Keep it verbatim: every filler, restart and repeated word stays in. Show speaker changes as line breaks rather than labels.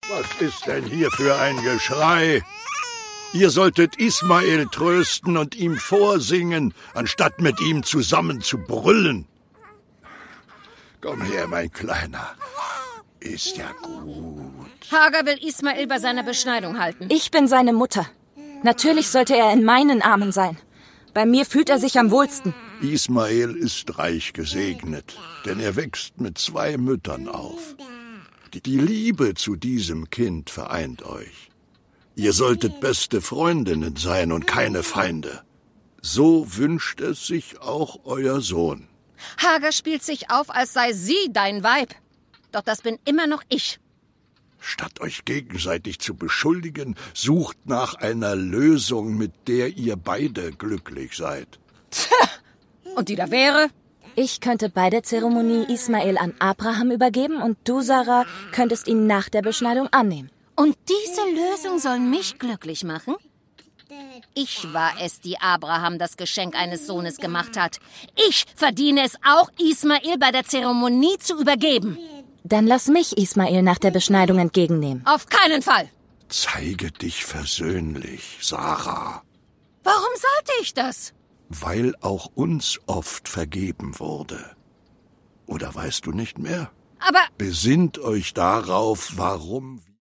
Was ist denn hier für ein Geschrei? Ihr solltet Ismael trösten und ihm vorsingen, anstatt mit ihm zusammen zu brüllen. Komm her, mein Kleiner. Ist ja gut.
Hagar will Ismael bei seiner Beschneidung halten.
Ich bin seine Mutter. Natürlich sollte er in meinen Armen sein. Bei mir fühlt er sich am wohlsten.
Ismael ist reich gesegnet, denn er wächst mit zwei Müttern auf. Die Liebe zu diesem Kind vereint euch. Ihr solltet beste Freundinnen sein und keine Feinde. So wünscht es sich auch euer Sohn.
Hagar spielt sich auf, als sei sie dein Weib. Doch das bin immer noch ich.
Statt euch gegenseitig zu beschuldigen, sucht nach einer Lösung, mit der ihr beide glücklich seid.
Und die da wäre?
Ich könnte bei der Zeremonie Ismael an Abraham übergeben und du, Sarah, könntest ihn nach der Beschneidung annehmen.
Und diese Lösung soll mich glücklich machen? Ich war es, die Abraham das Geschenk eines Sohnes gemacht hat. Ich verdiene es auch, Ismael bei der Zeremonie zu übergeben.
Dann lass mich Ismael nach der Beschneidung entgegennehmen.
Auf keinen Fall.
Zeige dich versöhnlich, Sarah.
Warum sollte ich das?
Weil auch uns oft vergeben wurde. Oder weißt du nicht mehr?
Aber...
Besinnt euch darauf, warum...